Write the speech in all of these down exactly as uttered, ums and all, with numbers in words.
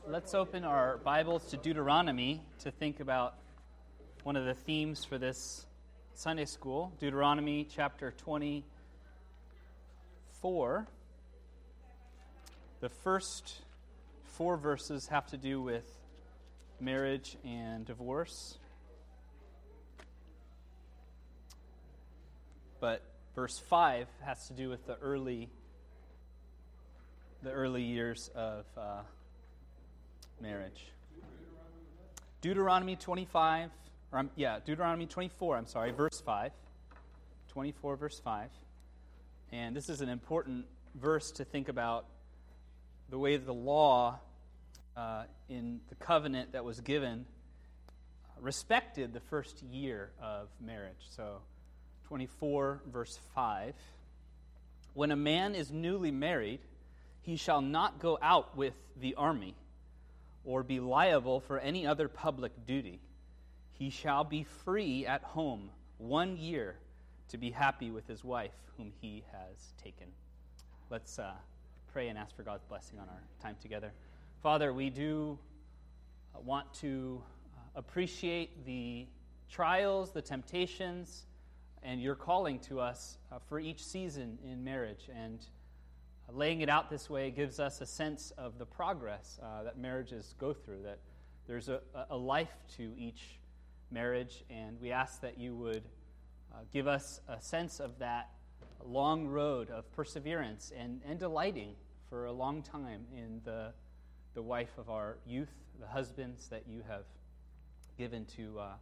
Let's open our Bibles to Deuteronomy to think about one of the themes for this Sunday school. Deuteronomy chapter twenty-four. The first four verses have to do with marriage and divorce. But verse five has to do with the early the early years of uh, marriage. Deuteronomy twenty-five, or um, yeah, Deuteronomy twenty-four, I'm sorry, verse five. twenty-four, verse five. And this is an important verse to think about the way the law uh, in the covenant that was given respected the first year of marriage. So, twenty-four, verse five. When a man is newly married, he shall not go out with the army or be liable for any other public duty. He shall be free at home one year to be happy with his wife whom he has taken. Let's uh, pray and ask for God's blessing on our time together. Father, we do want to appreciate the trials, the temptations, and your calling to us uh, for each season in marriage. And uh, laying it out this way gives us a sense of the progress uh, that marriages go through, that there's a, a life to each marriage, and we ask that you would uh, give us a sense of that long road of perseverance and, and delighting for a long time in the, the wife of our youth, the husbands that you have given to uh,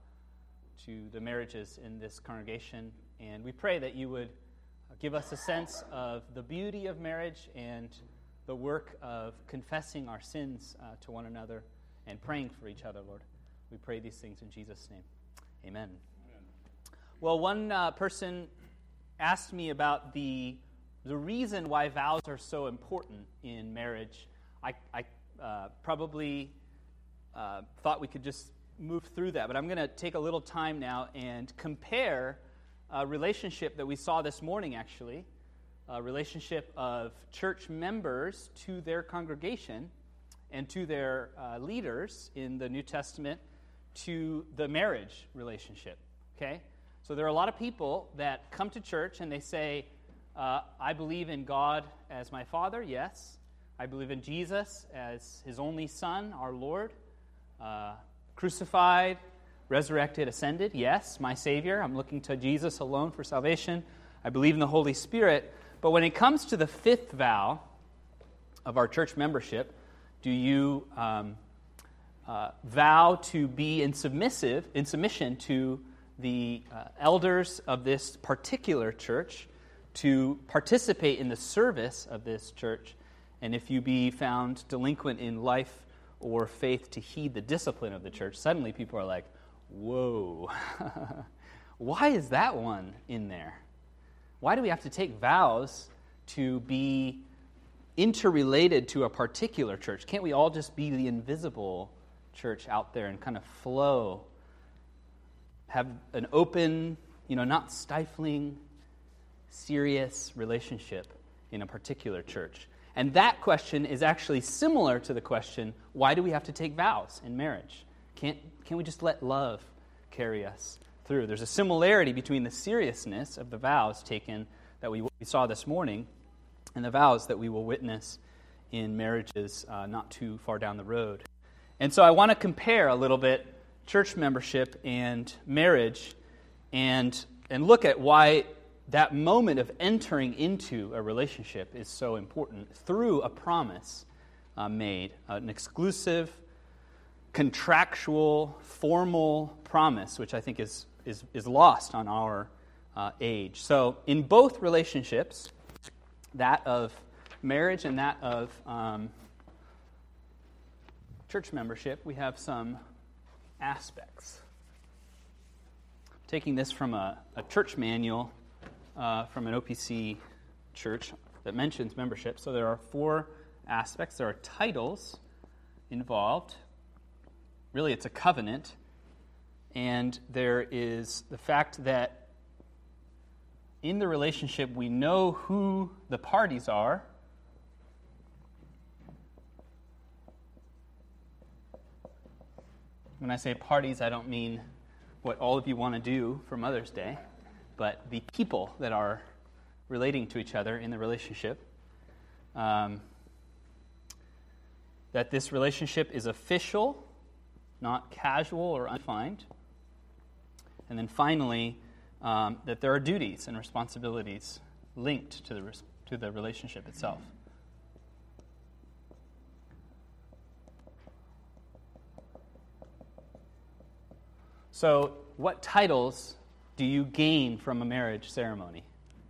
to the marriages in this congregation. And we pray that you would give us a sense of the beauty of marriage and the work of confessing our sins uh, to one another and praying for each other, Lord. We pray these things in Jesus' name. Amen. Amen. Well, one uh, person asked me about the the reason why vows are so important in marriage. I, I uh, probably uh, thought we could just move through that, but I'm going to take a little time now and compare a relationship that we saw this morning, actually, a relationship of church members to their congregation and to their uh, leaders in the New Testament to the marriage relationship, okay? So there are a lot of people that come to church and they say, uh, I believe in God as my Father, yes. I believe in Jesus as his only Son, our Lord, uh, crucified, resurrected, ascended. Yes, my Savior. I'm looking to Jesus alone for salvation. I believe in the Holy Spirit. But when it comes to the fifth vow of our church membership, do you um, uh, vow to be in submissive, in submission to the uh, elders of this particular church, to participate in the service of this church, and if you be found delinquent in life or faith, to heed the discipline of the church? Suddenly people are like, whoa, why is that one in there? Why do we have to take vows to be interrelated to a particular church? Can't we all just be the invisible church out there and kind of flow, have an open, you know, not stifling, serious relationship in a particular church? And that question is actually similar to the question, why do we have to take vows in marriage? Can't, can't we just let love carry us through? There's a similarity between the seriousness of the vows taken that we, we saw this morning and the vows that we will witness in marriages uh, not too far down the road. And so I want to compare a little bit church membership and marriage and, and look at why that moment of entering into a relationship is so important through a promise uh, made, uh, an exclusive, contractual, formal promise, which I think is is, is lost on our uh, age. So in both relationships, that of marriage and that of um, church membership, we have some aspects. Taking this from a, a church manual Uh, from an O P C church that mentions membership. So there are four aspects. There are titles involved. Really, it's a covenant. And there is the fact that in the relationship, we know who the parties are. When I say parties, I don't mean what all of you want to do for Mother's Day, but the people that are relating to each other in the relationship. Um, that this relationship is official, not casual or undefined. And then finally, um, that there are duties and responsibilities linked to the res- to the relationship itself. So, what titles do you gain from a marriage ceremony?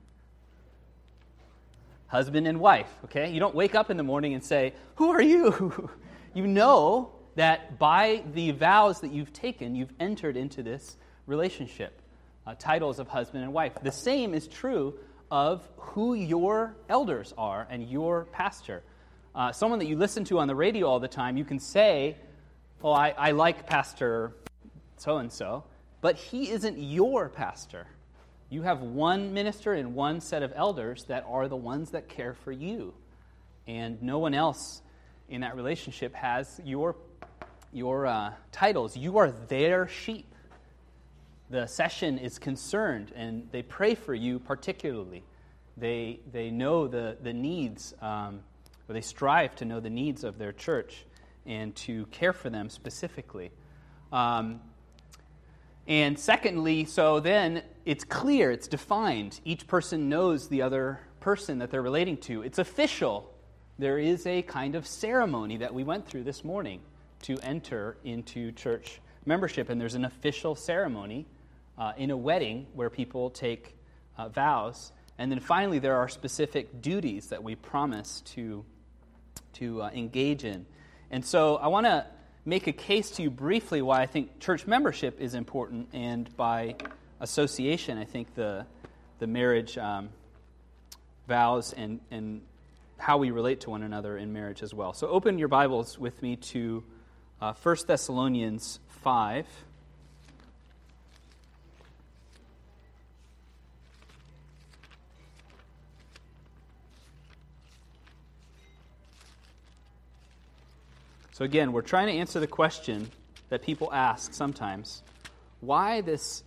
Husband and wife, okay? You don't wake up in the morning and say, "Who are you?" You know that by the vows that you've taken, you've entered into this relationship. Uh, titles of husband and wife. The same is true of who your elders are and your pastor. Uh, someone that you listen to on the radio all the time, you can say, "Oh, I, I like Pastor so-and-so," but he isn't your pastor. You have one minister and one set of elders that are the ones that care for you. And no one else in that relationship has your, your uh, titles. You are their sheep. The session is concerned, and they pray for you particularly. They they know the, the needs, um, or they strive to know the needs of their church and to care for them specifically. Um, and secondly, so then it's clear, it's defined. Each person knows the other person that they're relating to. It's official. There is a kind of ceremony that we went through this morning to enter into church membership, and there's an official ceremony uh, in a wedding where people take uh, vows. And then finally, there are specific duties that we promise to, to uh, engage in. And so I want to make a case to you briefly why I think church membership is important, and by association, I think the the marriage um, vows and, and how we relate to one another in marriage as well. So open your Bibles with me to uh, First Thessalonians five. So again, we're trying to answer the question that people ask sometimes. Why this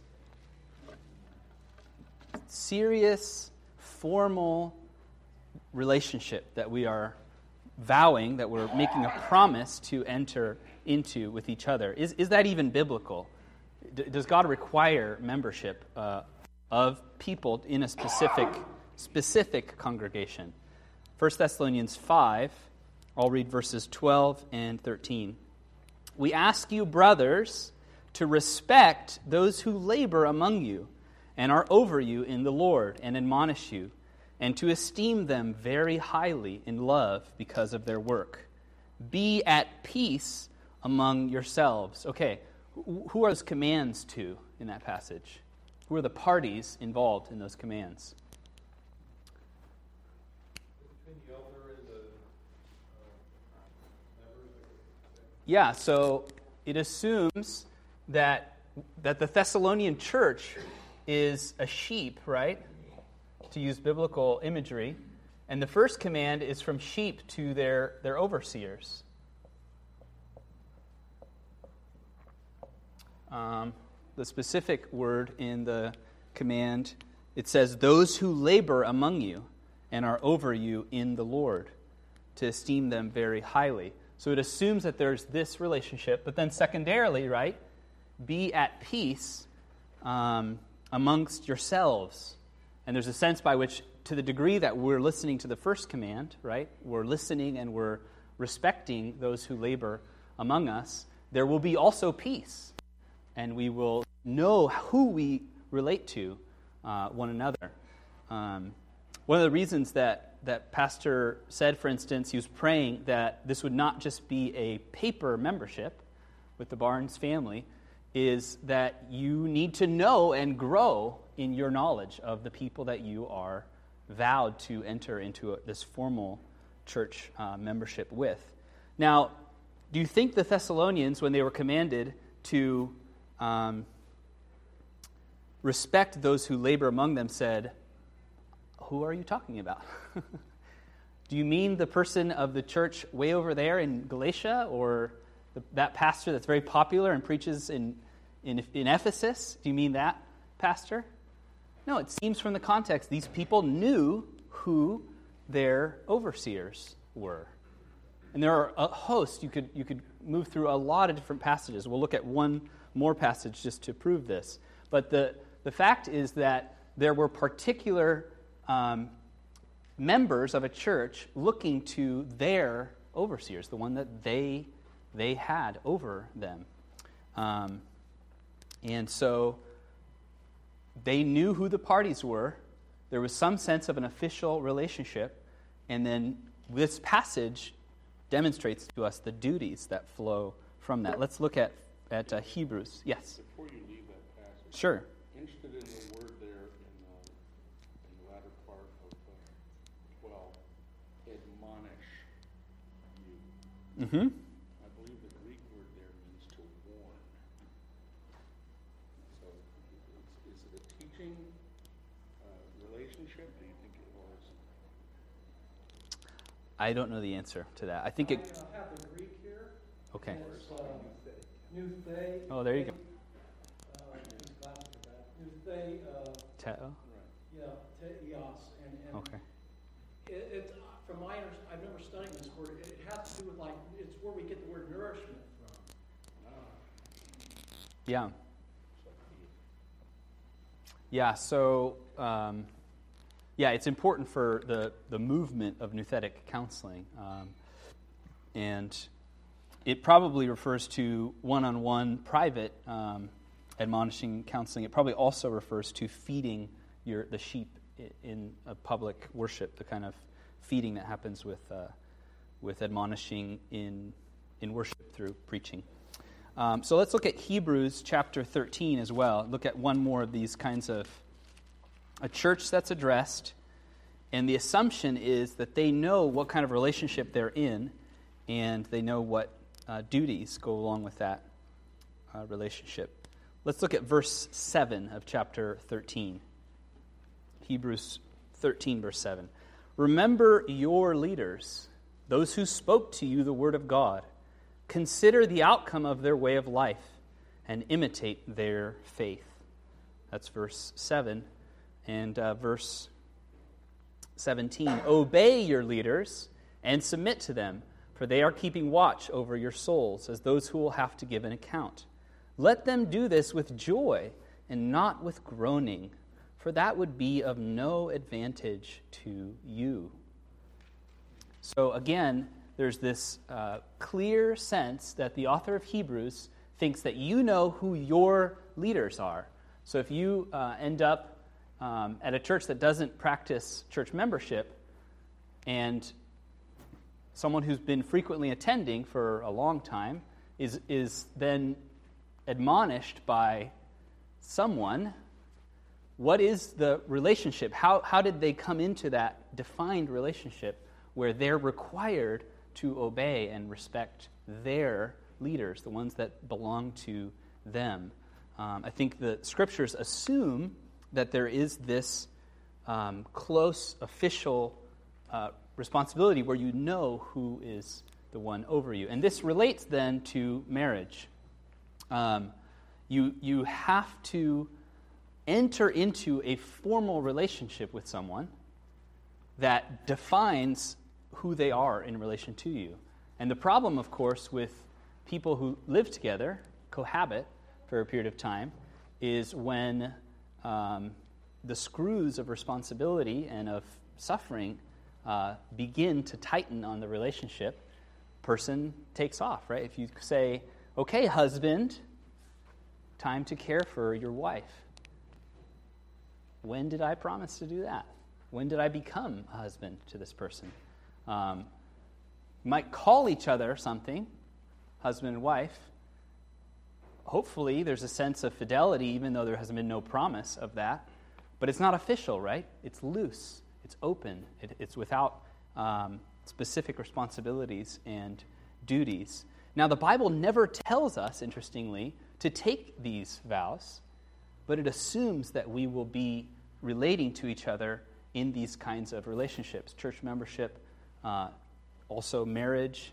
serious, formal relationship that we are vowing, that we're making a promise to enter into with each other? Is, is that even biblical? D- does God require membership uh, of people in a specific, specific congregation? First Thessalonians five, I'll read verses twelve and thirteen. "We ask you, brothers, to respect those who labor among you and are over you in the Lord and admonish you, and to esteem them very highly in love because of their work. Be at peace among yourselves." Okay, who are those commands to in that passage? Who are the parties involved in those commands? Yeah, so it assumes that that the Thessalonian church is a sheep, right? To use biblical imagery. And the first command is from sheep to their, their overseers. Um, the specific word in the command, it says, "Those who labor among you and are over you in the Lord, to esteem them very highly." So it assumes that there's this relationship, but then secondarily, right, be at peace um, amongst yourselves. And there's a sense by which, to the degree that we're listening to the first command, right, we're listening and we're respecting those who labor among us, there will be also peace. And we will know who we relate to uh, one another. Um, one of the reasons that that Pastor said, for instance, he was praying that this would not just be a paper membership with the Barnes family, is that you need to know and grow in your knowledge of the people that you are vowed to enter into a, this formal church uh, membership with. Now, do you think the Thessalonians, when they were commanded to um, respect those who labor among them, said, "Who are you talking about?" Do you mean the person of the church way over there in Galatia, or The, that pastor that's very popular and preaches in, in, in Ephesus? Do you mean that pastor? No, it seems from the context, these people knew who their overseers were. And there are a host. You could, you could move through a lot of different passages. We'll look at one more passage just to prove this. But the, the fact is that there were particular um, members of a church looking to their overseers, the one that they they had over them. Um, and so they knew who the parties were. There was some sense of an official relationship. And then this passage demonstrates to us the duties that flow from that. Let's look at, at uh, Hebrews. Yes? Before you leave that passage, sure. interested in the word there in, uh, in the latter part of uh, twelve, admonish you. Mm-hmm. I believe the Greek word there means to warn. So is, is it a teaching uh, relationship? Do you think it was? I don't know the answer to that. I think it... I uh, have the Greek here. Okay. It's uh, Nuthe. Oh, there you go. Uh, Nuthe, uh, Teo? yeah, Teos. And, and Okay. it, it's, from my understanding, I've never studied this word. It, it has to do with, like, it's where we get the word nourishment from. Yeah. Yeah, so... Um, Yeah, it's important for the, the movement of nouthetic counseling. Um, and it probably refers to one-on-one private um, admonishing counseling. It probably also refers to feeding your the sheep in a public worship, the kind of feeding that happens with uh, with admonishing in in worship through preaching. Um, so let's look at Hebrews chapter thirteen as well. Look at one more of these kinds of a church that's addressed, and the assumption is that they know what kind of relationship they're in, and they know what uh, duties go along with that uh, relationship. Let's look at verse seven of chapter thirteen. Hebrews thirteen, verse seven. Remember your leaders, those who spoke to you the word of God. Consider the outcome of their way of life, and imitate their faith. That's verse seven. And uh, verse seventeen, obey your leaders and submit to them, for they are keeping watch over your souls as those who will have to give an account. Let them do this with joy and not with groaning, for that would be of no advantage to you. So again, there's this uh, clear sense that the author of Hebrews thinks that you know who your leaders are. So if you uh, end up Um, at a church that doesn't practice church membership, and someone who's been frequently attending for a long time is is then admonished by someone, what is the relationship? How how did they come into that defined relationship where they're required to obey and respect their leaders, the ones that belong to them? Um, I think the scriptures assume that there is this um, close official uh, responsibility where you know who is the one over you. And this relates then to marriage. Um, you, you have to enter into a formal relationship with someone that defines who they are in relation to you. And the problem, of course, with people who live together, cohabit for a period of time, is when Um, the screws of responsibility and of suffering uh, begin to tighten on the relationship, person takes off, right? If you say, okay, husband, time to care for your wife. When did I promise to do that? When did I become a husband to this person? Um, you might call each other something, husband and wife. Hopefully, there's a sense of fidelity, even though there has been no promise of that. But it's not official, right? It's loose. It's open. It, it's without um, specific responsibilities and duties. Now, the Bible never tells us, interestingly, to take these vows, but it assumes that we will be relating to each other in these kinds of relationships. Church membership, uh, also marriage.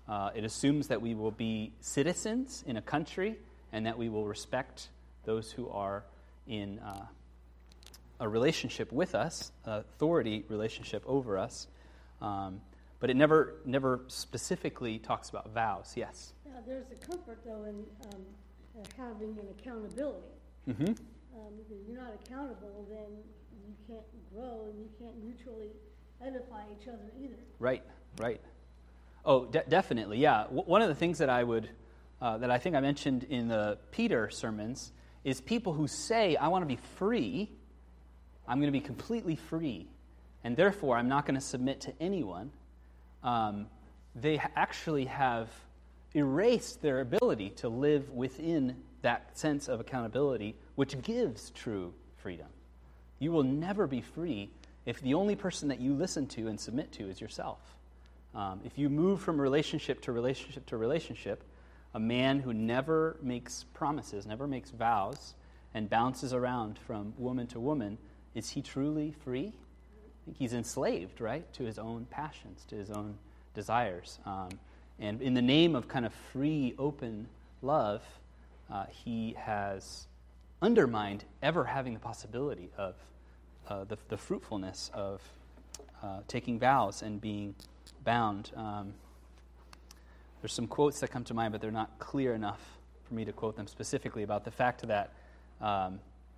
Uh, it assumes that we will be citizens in a country and that we will respect those who are in uh, a relationship with us, an authority relationship over us. Um, but it never never specifically talks about vows. Yes? Now, there's a comfort, though, in um, uh, having an accountability. Mm-hmm. Um, because if you're not accountable, then you can't grow and you can't mutually edify each other either. Right, right. Oh, de- definitely, yeah. W- one of the things that I would, uh, that I think I mentioned in the Peter sermons is people who say, I want to be free, I'm going to be completely free, and therefore I'm not going to submit to anyone. Um, they ha- actually have erased their ability to live within that sense of accountability, which gives true freedom. You will never be free if the only person that you listen to and submit to is yourself. Um, if you move from relationship to relationship to relationship, a man who never makes promises, never makes vows, and bounces around from woman to woman, is he truly free? I think he's enslaved, right, to his own passions, to his own desires. Um, and in the name of kind of free, open love, uh, he has undermined ever having the possibility of uh, the, the fruitfulness of uh, taking vows and being bound. Um, there's some quotes that come to mind, but they're not clear enough for me to quote them specifically, about the fact that um,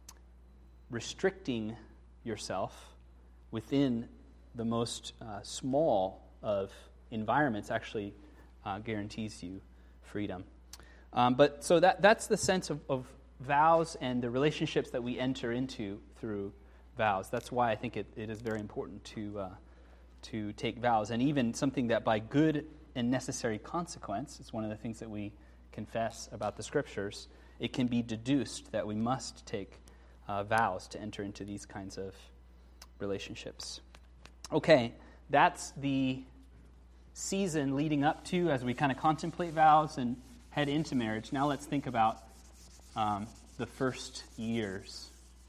restricting yourself within the most uh, small of environments actually uh, guarantees you freedom. Um, but so that that's the sense of, of vows and the relationships that we enter into through vows. That's why I think it, it is very important to uh, to take vows, and even something that by good and necessary consequence, it's one of the things that we confess about the Scriptures, it can be deduced that we must take uh, vows to enter into these kinds of relationships. Okay, that's the season leading up to, as we kind of contemplate vows and head into marriage. Now let's think about um, the first years.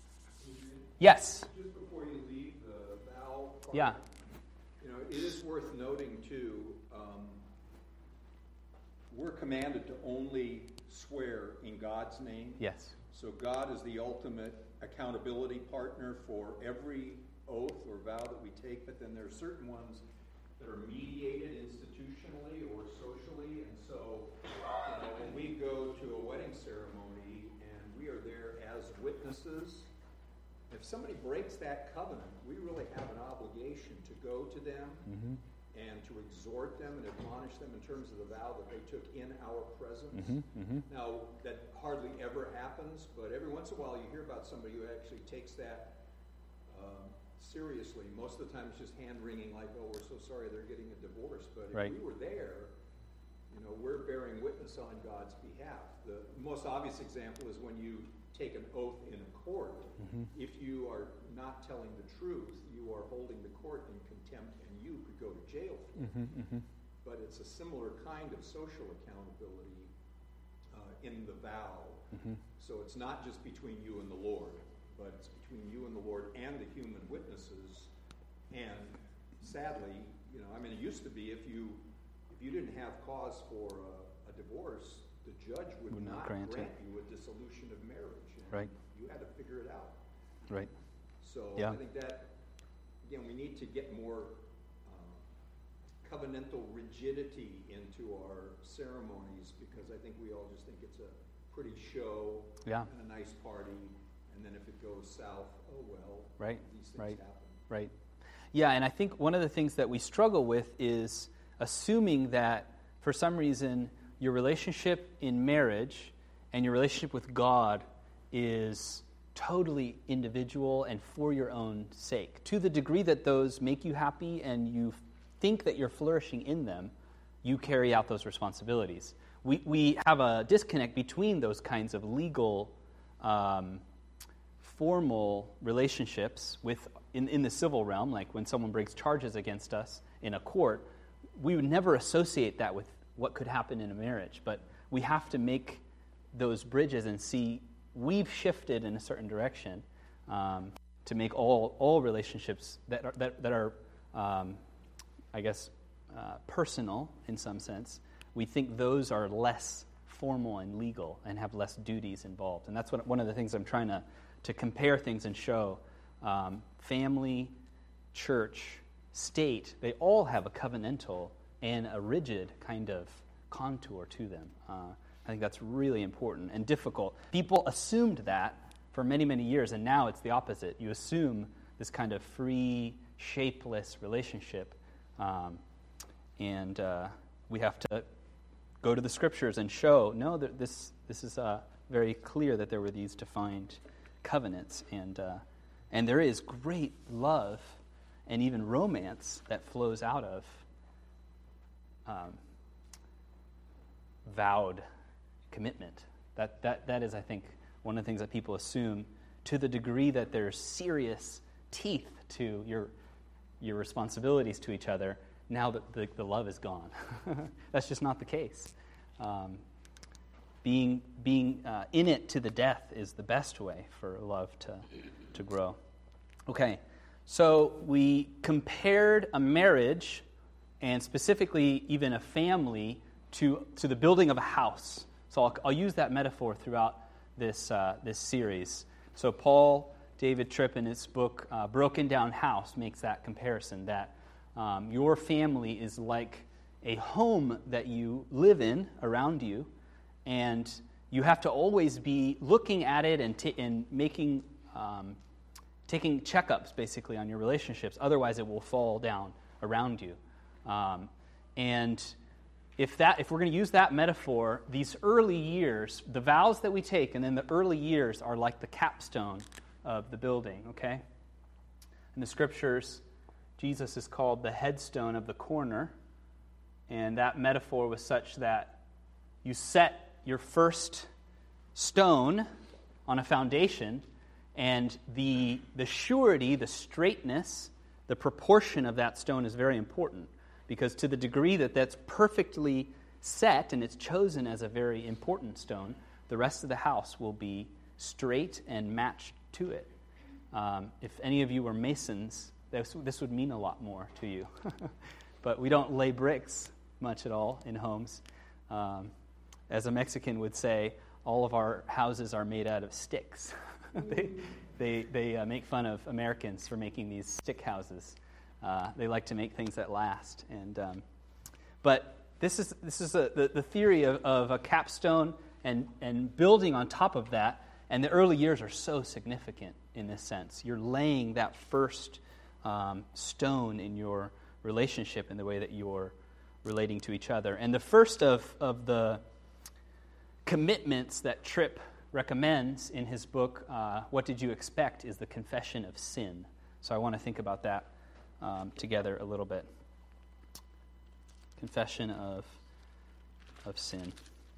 Yes? Just before you leave the vow part, Yeah. you know, it is worth noting, too, um, we're commanded to only swear in God's name. Yes. So God is the ultimate accountability partner for every oath or vow that we take, but then there are certain ones that are mediated institutionally or socially, and so you know, when we go to a wedding ceremony and we are there as witnesses, if somebody breaks that covenant, we really have an obligation to go to them mm-hmm. and to exhort them and admonish them in terms of the vow that they took in our presence. Mm-hmm. Mm-hmm. Now, that hardly ever happens, but every once in a while you hear about somebody who actually takes that um, seriously. Most of the time it's just hand-wringing, like, oh, we're so sorry they're getting a divorce. But if right. we were there, you know, we're bearing witness on God's behalf. The most obvious example is when you take an oath in a court. Mm-hmm. If you are not telling the truth, you are holding the court in contempt, and you could go to jail for it. Mm-hmm, mm-hmm. But it's a similar kind of social accountability uh, in the vow. Mm-hmm. So it's not just between you and the Lord, but it's between you and the Lord and the human witnesses. And sadly, you know, I mean, it used to be if you if you didn't have cause for a, a divorce, the judge would, would not, not grant, grant it. you a dissolution of marriage. And right. You had to figure it out. Right. So yeah. I think that, again, we need to get more uh, covenantal rigidity into our ceremonies, because I think we all just think it's a pretty show yeah. and a nice party, and then if it goes south, oh well, right. these things right. happen. Right. Yeah, and I think one of the things that we struggle with is assuming that for some reason your relationship in marriage and your relationship with God is totally individual and for your own sake. To the degree that those make you happy and you think that you're flourishing in them, you carry out those responsibilities. We we have a disconnect between those kinds of legal, um, formal relationships with in, in the civil realm, like when someone brings charges against us in a court. We would never associate that with what could happen in a marriage, but we have to make those bridges and see we've shifted in a certain direction um, to make all all relationships that are, that, that are um, I guess, uh, personal in some sense, we think those are less formal and legal and have less duties involved. And that's what, one of the things I'm trying to, to compare things and show. Um, family, church, state, they all have a covenantal and a rigid kind of contour to them. Uh, I think that's really important and difficult. People assumed that for many, many years, and now it's the opposite. You assume this kind of free, shapeless relationship, um, and uh, we have to go to the Scriptures and show, no, that this this is uh, very clear that there were these defined covenants, and uh, and there is great love and even romance that flows out of um, vowed commitment. That that that is, I think, one of the things that people assume, to the degree that there's serious teeth to your your responsibilities to each other. Now that the, the love is gone. That's just not the case. Um, being being uh, in it to the death is the best way for love to to grow. Okay, so we compared a marriage, and specifically even a family, to to the building of a house. So I'll, I'll use that metaphor throughout this uh, this series. So Paul David Tripp, in his book uh, Broken Down House, makes that comparison, that um, your family is like a home that you live in around you, and you have to always be looking at it and, t- and making um, taking checkups, basically, on your relationships. Otherwise, it will fall down around you. Um, and if that, if we're going to use that metaphor, these early years, the vows that we take, and then the early years are like the capstone of the building, okay? In the Scriptures, Jesus is called the headstone of the corner, and that metaphor was such that you set your first stone on a foundation, and the, the surety, the straightness, the proportion of that stone is very important, because to the degree that that's perfectly set and it's chosen as a very important stone, the rest of the house will be straight and matched to it. Um, if any of you were masons, this, this would mean a lot more to you. But we don't lay bricks much at all in homes. Um, as a Mexican would say, all of our houses are made out of sticks. they they, they uh, make fun of Americans for making these stick houses. Uh, they like to make things that last. And um, but this is this is a, the, the theory of, of a capstone and, and building on top of that. And the early years are so significant in this sense. You're laying that first um, stone in your relationship in the way that you're relating to each other. And the first of, of the commitments that Tripp recommends in his book, uh, What Did You Expect?, is the confession of sin. So I want to think about that um, together a little bit. Confession of of sin.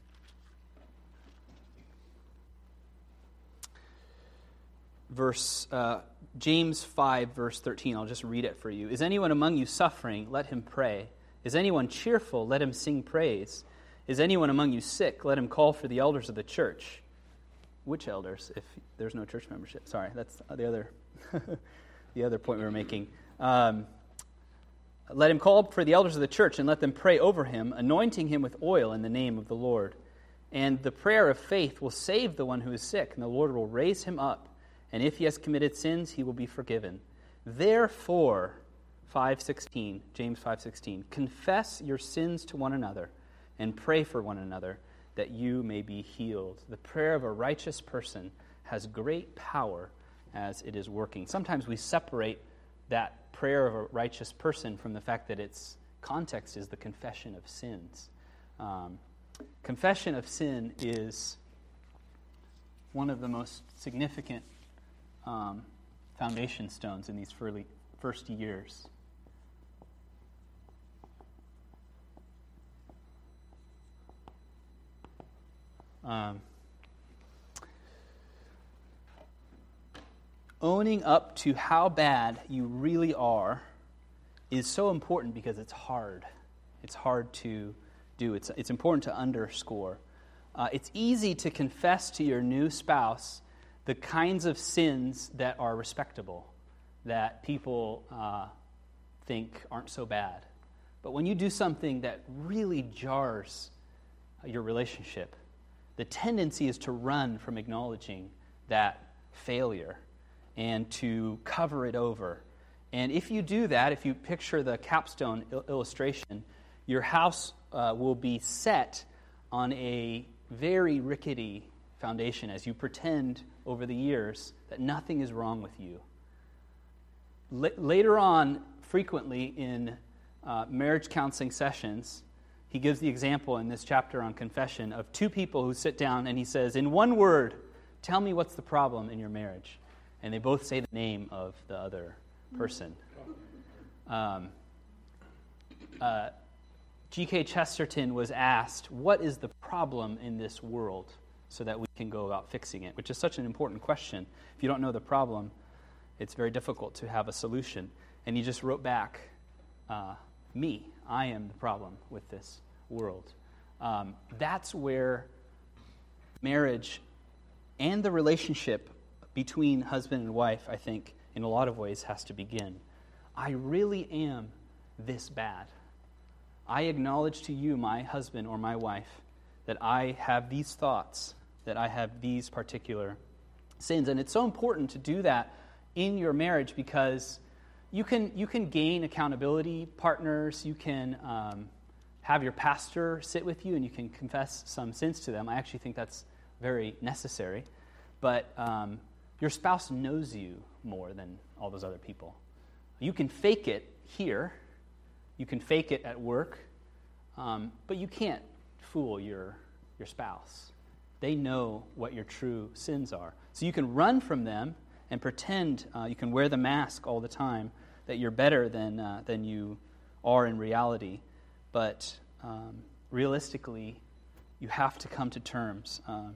Verse uh, James five, verse thirteen, I'll just read it for you. Is anyone among you suffering? Let him pray. Is anyone cheerful? Let him sing praise. Is anyone among you sick? Let him call for the elders of the church. Which elders? If there's no church membership. Sorry, that's the other the other point we were making. Um, let him call for the elders of the church and let them pray over him, anointing him with oil in the name of the Lord. And the prayer of faith will save the one who is sick, and the Lord will raise him up. And if he has committed sins, he will be forgiven. Therefore, five sixteen, James five sixteen, confess your sins to one another and pray for one another that you may be healed. The prayer of a righteous person has great power as it is working. Sometimes we separate that prayer of a righteous person from the fact that its context is the confession of sins. Um, confession of sin is one of the most significant Um, foundation stones in these early, first years. Um, owning up to how bad you really are is so important because it's hard. It's hard to do. It's, it's important to underscore. Uh, it's easy to confess to your new spouse the kinds of sins that are respectable, that people uh, think aren't so bad. But when you do something that really jars your relationship, the tendency is to run from acknowledging that failure and to cover it over. And if you do that, if you picture the capstone il- illustration, your house uh, will be set on a very rickety foundation as you pretend over the years that nothing is wrong with you. L- later on, frequently in uh, marriage counseling sessions, he gives the example in this chapter on confession of two people who sit down and he says, in one word, tell me what's the problem in your marriage. And they both say the name of the other person. Um, uh, G K Chesterton was asked, what is the problem in this world so that we can go about fixing it? Which is such an important question. If you don't know the problem, it's very difficult to have a solution. And he just wrote back, uh, me, I am the problem with this world. Um, that's where marriage and the relationship between husband and wife, I think, in a lot of ways has to begin. I really am this bad. I acknowledge to you, my husband or my wife, that I have these thoughts, that I have these particular sins. And it's so important to do that in your marriage because you can you can gain accountability partners. You can um, have your pastor sit with you and you can confess some sins to them. I actually think that's very necessary. But um, your spouse knows you more than all those other people. You can fake it here. You can fake it at work. Um, but you can't fool your, your spouse. They know what your true sins are. So you can run from them and pretend, uh, you can wear the mask all the time, that you're better than, uh, than you are in reality. But um, realistically, you have to come to terms um,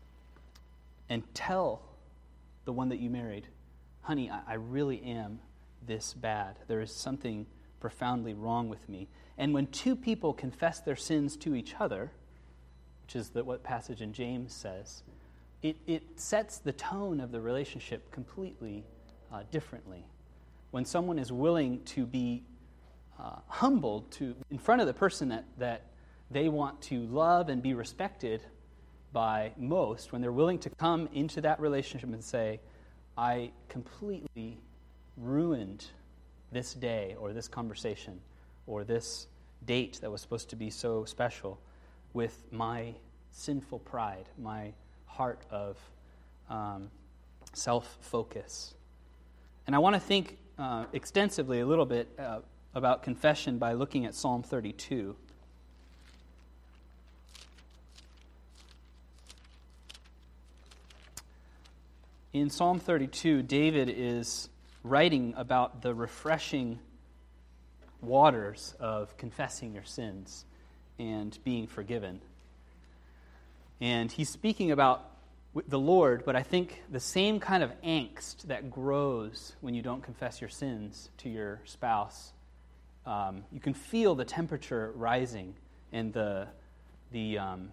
and tell the one that you married, honey, I, I really am this bad. There is something profoundly wrong with me. And when two people confess their sins to each other, which is the, what passage in James says, it, it sets the tone of the relationship completely uh, differently. When someone is willing to be uh, humbled to in front of the person that, that they want to love and be respected by most, when they're willing to come into that relationship and say, I completely ruined this day or this conversation or this date that was supposed to be so special with my sinful pride, my heart of um, self-focus. And I want to think uh, extensively a little bit uh, about confession by looking at Psalm thirty-two. In Psalm thirty-two, David is writing about the refreshing waters of confessing your sins and being forgiven. And he's speaking about the Lord, but I think the same kind of angst that grows when you don't confess your sins to your spouse, um, you can feel the temperature rising and the the um,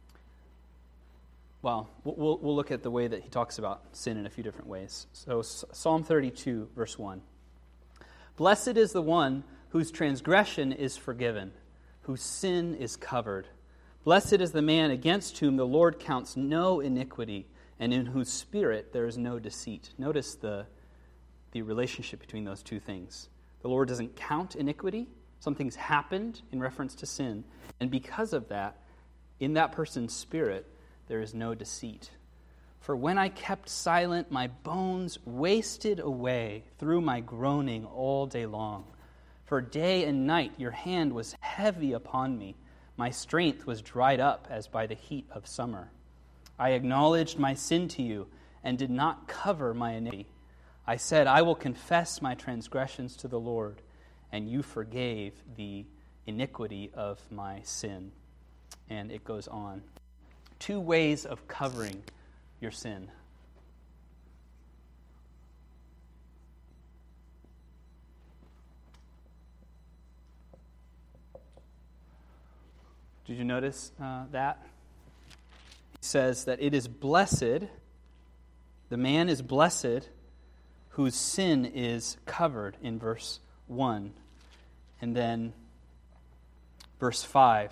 well, we'll we'll look at the way that he talks about sin in a few different ways. So Psalm thirty-two, verse one. Blessed is the one whose transgression is forgiven, whose sin is covered. Blessed is the man against whom the Lord counts no iniquity, and in whose spirit there is no deceit. Notice the, the relationship between those two things. The Lord doesn't count iniquity. Something's happened in reference to sin. And because of that, in that person's spirit, there is no deceit. For when I kept silent, my bones wasted away through my groaning all day long. For day and night your hand was heavy upon me. My strength was dried up as by the heat of summer. I acknowledged my sin to you and did not cover my iniquity. I said, I will confess my transgressions to the Lord, and you forgave the iniquity of my sin. And it goes on. Two ways of covering your sin. Did you notice uh, that? He says that it is blessed, the man is blessed, whose sin is covered in verse one. And then verse five,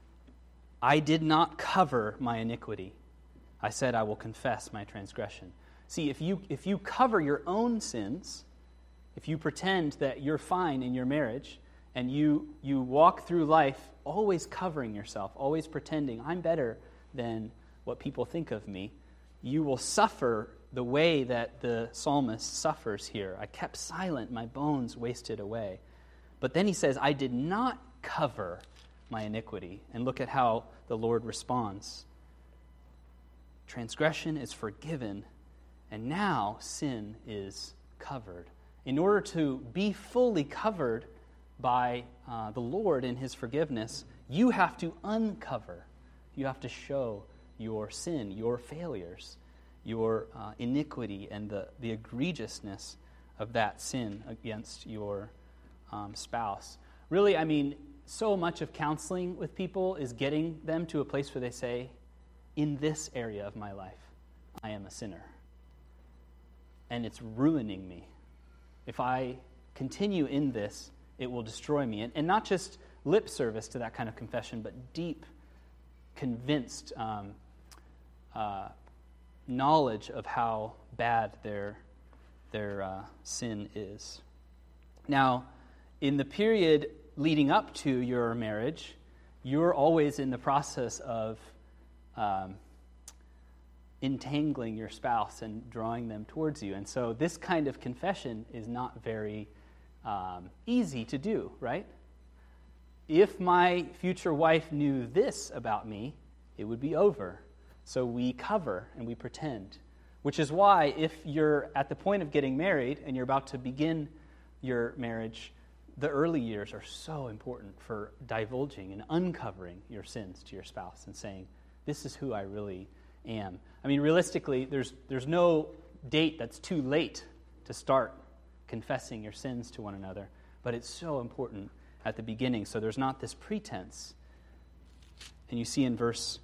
I did not cover my iniquity. I said, I will confess my transgression. See, if you if you cover your own sins, if you pretend that you're fine in your marriage, and you you walk through life always covering yourself, always pretending I'm better than what people think of me, you will suffer the way that the psalmist suffers here. I kept silent, my bones wasted away. But then he says, I did not cover my iniquity. And look at how the Lord responds. Transgression is forgiven, and now sin is covered. In order to be fully covered by uh, the Lord in his forgiveness, you have to uncover. You have to show your sin, your failures, your uh, iniquity, and the, the egregiousness of that sin against your um, spouse. Really, I mean, so much of counseling with people is getting them to a place where they say, in this area of my life, I am a sinner. And it's ruining me. If I continue in this, it will destroy me. And, and not just lip service to that kind of confession, but deep, convinced um, uh, knowledge of how bad their, their uh, sin is. Now, in the period leading up to your marriage, you're always in the process of um, entangling your spouse and drawing them towards you. And so this kind of confession is not very um, easy to do, right? If my future wife knew this about me, it would be over. So we cover and we pretend, which is why if you're at the point of getting married and you're about to begin your marriage, the early years are so important for divulging and uncovering your sins to your spouse and saying, this is who I really am. I mean, realistically, there's there's no date that's too late to start confessing your sins to one another, but it's so important at the beginning, so there's not this pretense. And you see in verse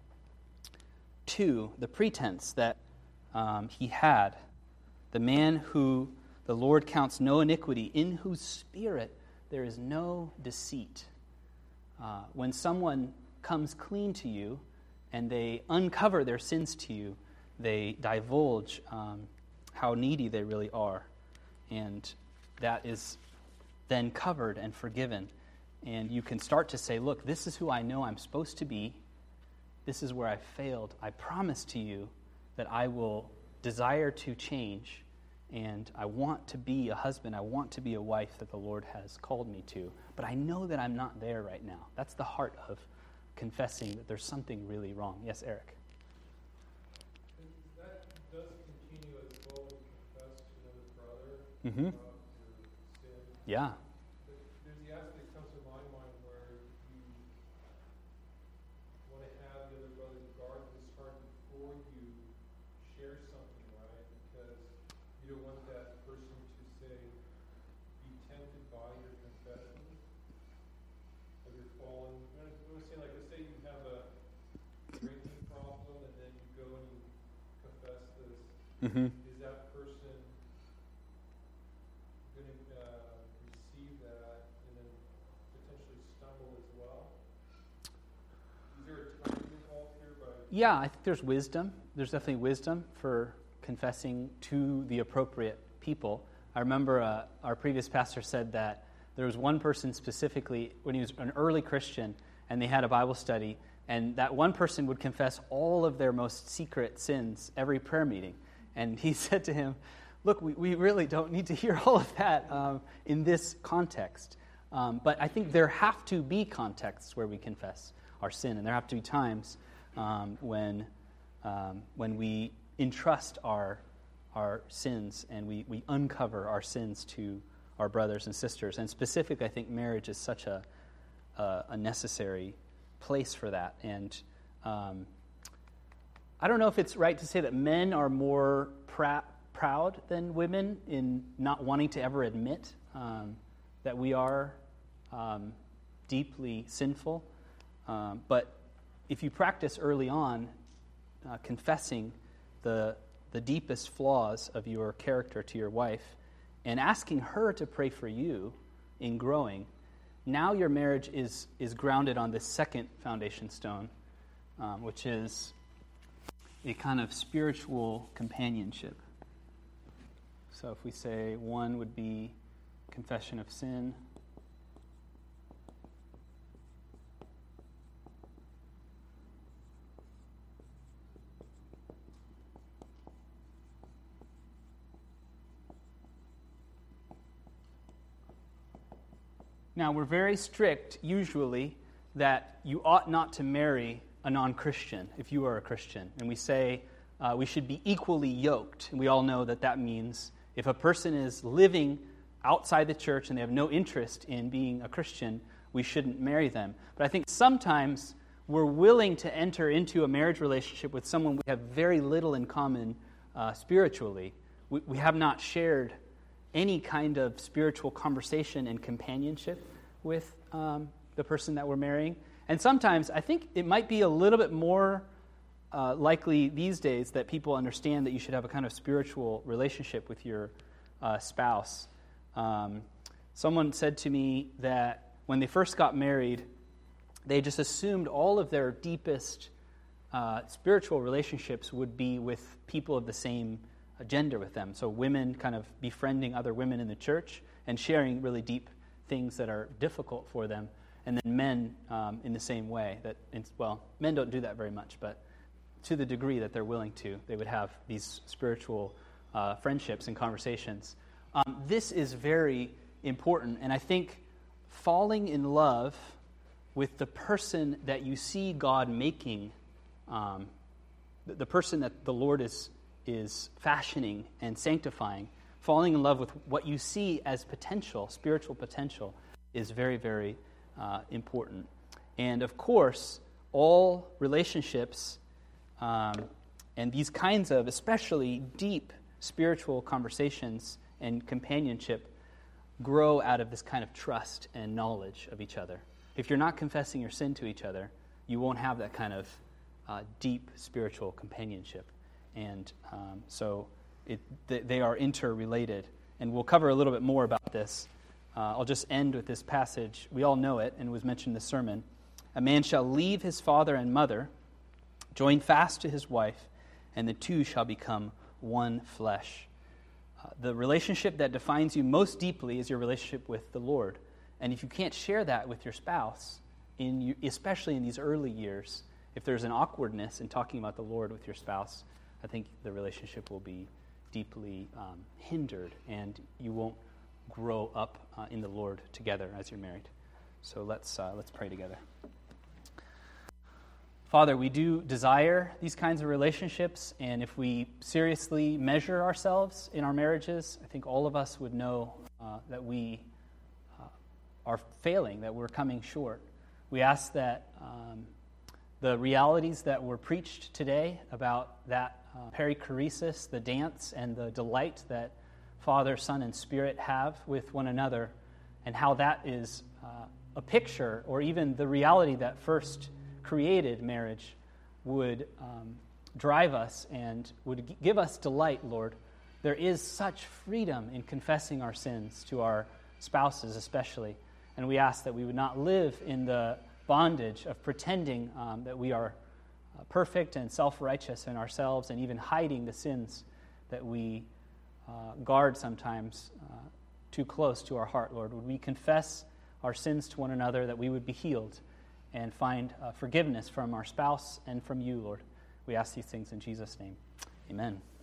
two, the pretense that um, he had, the man who the Lord counts no iniquity, in whose spirit there is no deceit. Uh, when someone comes clean to you and they uncover their sins to you, they divulge um, how needy they really are. And that is then covered and forgiven. And you can start to say, look, this is who I know I'm supposed to be. This is where I failed. I promise to you that I will desire to change, and I want to be a husband. I want to be a wife that the Lord has called me to. But I know that I'm not there right now. That's the heart of confessing that there's something really wrong. Yes, Eric? That does continue as well as confess to another brother Mm-hmm. about your sin. Yeah. But there's the aspect that comes to my mind where you want to have the other brother's guard this heart before you share something, right? Because you don't want that person to say, be tempted by your confessions of your fallen. I want to say, like, let's say you have a drinking problem and then you go and you confess this. Mm-hmm. Is that person going to uh, receive that and then potentially stumble as well? Is there a timing involved here? By Yeah, I think there's wisdom. There's definitely wisdom for confessing to the appropriate people. I remember uh, our previous pastor said that there was one person specifically when he was an early Christian and they had a Bible study, and that one person would confess all of their most secret sins every prayer meeting. And he said to him, look, we, we really don't need to hear all of that um, in this context. Um, but I think there have to be contexts where we confess our sin, and there have to be times um, when um, when we entrust our our sins and we, we uncover our sins to our brothers and sisters. And specifically, I think marriage is such a a, a necessary place for that. And um, I don't know if it's right to say that men are more pra- proud than women in not wanting to ever admit um, that we are um, deeply sinful. Um, but if you practice early on uh, confessing the the deepest flaws of your character to your wife and asking her to pray for you in growing, now your marriage is, is grounded on the second foundation stone, um, which is a kind of spiritual companionship. So if we say one would be confession of sin, now, we're very strict, usually, that you ought not to marry a non-Christian if you are a Christian. And we say uh, we should be equally yoked. And we all know that that means if a person is living outside the church and they have no interest in being a Christian, we shouldn't marry them. But I think sometimes we're willing to enter into a marriage relationship with someone we have very little in common uh, spiritually. We, we have not shared any kind of spiritual conversation and companionship with um, the person that we're marrying. And sometimes I think it might be a little bit more uh, likely these days that people understand that you should have a kind of spiritual relationship with your uh, spouse. Um, someone said to me that when they first got married, they just assumed all of their deepest uh, spiritual relationships would be with people of the same gender with them. So women kind of befriending other women in the church and sharing really deep things that are difficult for them. And then men um, in the same way. That, well, men don't do that very much, but to the degree that they're willing to, they would have these spiritual uh, friendships and conversations. Um, this is very important, and I think falling in love with the person that you see God making, um, the, the person that the Lord is is fashioning and sanctifying, falling in love with what you see as potential, spiritual potential, is very, very uh, important. And of course, all relationships um, and these kinds of especially deep spiritual conversations and companionship grow out of this kind of trust and knowledge of each other. If you're not confessing your sin to each other, you won't have that kind of uh, deep spiritual companionship. And um, so it, th- they are interrelated. And we'll cover a little bit more about this. Uh, I'll just end with this passage. We all know it, and it was mentioned in the sermon. A man shall leave his father and mother, join fast to his wife, and the two shall become one flesh. Uh, the relationship that defines you most deeply is your relationship with the Lord. And if you can't share that with your spouse, in you, especially in these early years, if there's an awkwardness in talking about the Lord with your spouse, I think the relationship will be deeply um, hindered, and you won't grow up uh, in the Lord together as you're married. So let's uh, let's pray together. Father, we do desire these kinds of relationships, and if we seriously measure ourselves in our marriages, I think all of us would know uh, that we uh, are failing, that we're coming short. We ask that um, the realities that were preached today about that uh, perichoresis, the dance, and the delight that Father, Son, and Spirit have with one another, and how that is uh, a picture, or even the reality that first created marriage, would um, drive us and would g- give us delight, Lord. There is such freedom in confessing our sins to our spouses especially, and we ask that we would not live in the bondage of pretending um, that we are uh, perfect and self-righteous in ourselves, and even hiding the sins that we uh, guard sometimes uh, too close to our heart, Lord. Would we confess our sins to one another, that we would be healed and find uh, forgiveness from our spouse and from you, Lord. We ask these things in Jesus' name. Amen.